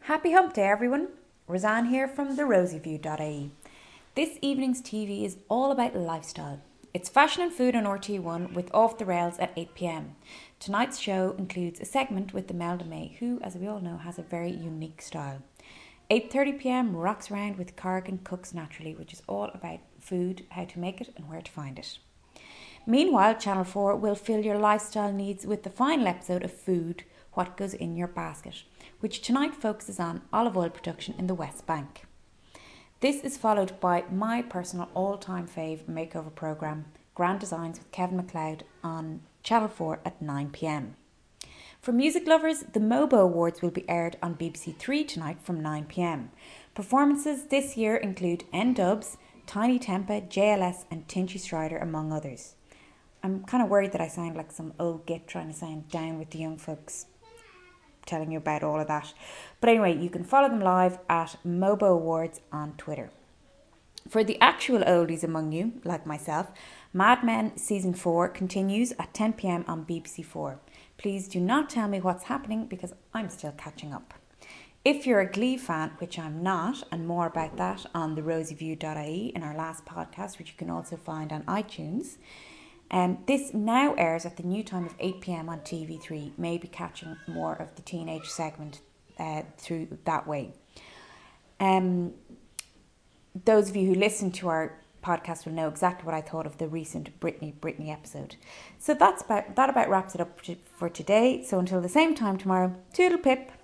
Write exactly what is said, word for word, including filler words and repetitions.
Happy Hump Day, everyone. Roseanne here from the rosy view dot I E. This evening's T V is all about lifestyle. It's fashion and food on R T one with Off the Rails at eight p.m. Tonight's show includes a segment with Imelda May, who, as we all know, has a very unique style. eight thirty p.m. rocks around with Corrigan Cooks Naturally, which is all about food, how to make it and where to find it. Meanwhile, Channel four will fill your lifestyle needs with the final episode of Food, What Goes in Your Basket, which tonight focuses on olive oil production in the West Bank. This is followed by my personal all-time fave makeover programme, Grand Designs with Kevin MacLeod on Channel four at nine p.m. For music lovers, the Mobo Awards will be aired on B B C Three tonight from nine p.m. Performances this year include N-Dubs, Tiny Tempa, J L S and Tinchy Strider, among others. I'm kind of worried that I sound like some old git trying to sound down with the young folks, telling you about all of that. But anyway, you can follow them live at Mobo Awards on Twitter. For the actual oldies among you, like myself, Mad Men Season four continues at ten p.m. on B B C four. Please do not tell me what's happening because I'm still catching up. If you're a Glee fan, which I'm not, and more about that on the rosy view dot I E in our last podcast, which you can also find on iTunes. Um, this now airs at the new time of eight p.m. on T V three, maybe catching more of the teenage segment uh, through that way. Um, those of you who listen to our podcast will know exactly what I thought of the recent Britney Britney episode. So that's about that about wraps it up for today. So until the same time tomorrow, toodle pip.